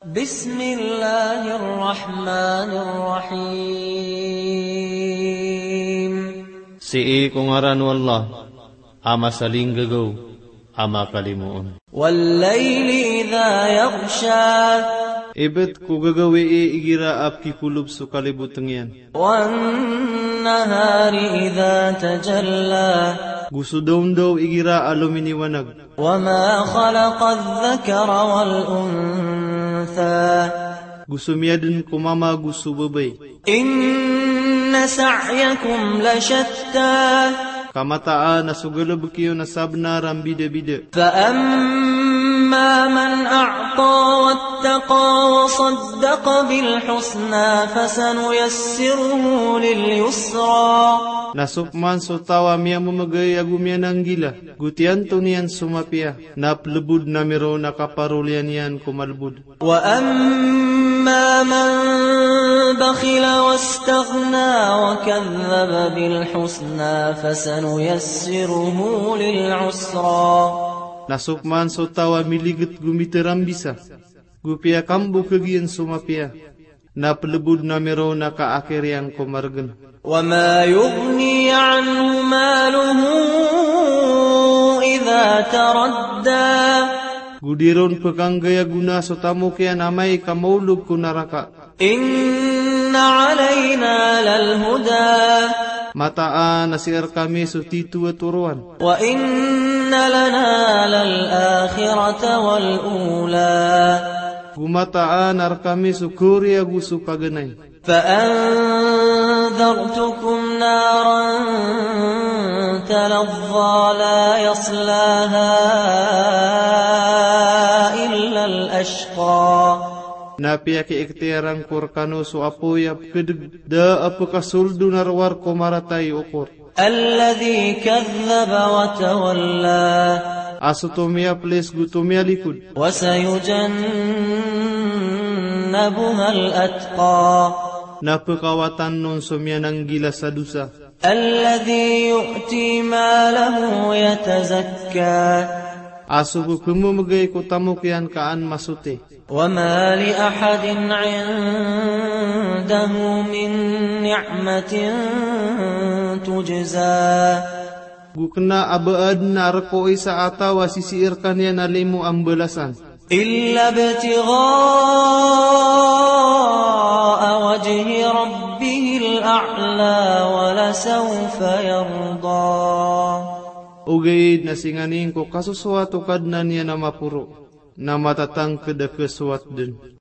Bismillahirrahmanirrahim. Sii kung ngaran wallah, ama saling gagaw, ama kalimuon. Wallayli idha yaghsha. Ibet ku gagawi igira ap kikulub su kalibutang yan. Wannahari idha tajalla. Gusto daw igira aluminiwanag. Wama khalaqa adh-dhakara wal-untha. Gusto miyadin kumama gusto babay. Inna sa'yakum lashatta. Kamataan na sugalab kayo na sabna rambida-bida. فأما من أعطى واتقى وصدق بالحسنى فسنيسره لليسرى. Nasukman so tawa miya mamagay agumya ng gila. Gutian to niyan sumapya. Naplubud na miro nakaparulian yan kumalbud. وأما من بخل واستغنى وكذب بالحسنى فسنيسره للعسرى. Nasukman so tawa miligit gumiteram bisa. Gupia kambu kagian sumapya. Naplubud na miro nakaakirian kumargan. وما يغني عنه ماله إذا تردى. Gudiron pekanggaya guna so tamu kaya namay kamaulog kunaraka. إن علينا للهدى. Mataan nasir kami so titu aturuan. وإن لنا للآخرة والأولى. Gumataan ar kami so kurya gusto kaganay. فأنذرتكم نارا تلظى لا يصلاها إلا الأشقى. Napia ki iktirang kurkano so apoyap kedeg da apakasuldu narwar komaratay ukor. الذي كذب وتولى. Asutumia ples gutumia likud. وسيجنبها الأتقى. Napakawatan nun sumya ng gila sa dusa. الذي يؤتي ماله يتزكى. Asubu kumumagay ko tamukyan kaan masute. وما لأحد عنده من نعمة تجزى. Gukna abaad na arko isa atawa sisiir kanya nalimu ang balasan. إلا ابتغاء وجه ربه الأعلى ولسوف يرضى. Ugayid na singaning ko kasuswato kad na niya na mapuro. Na matatang kada kaswat din.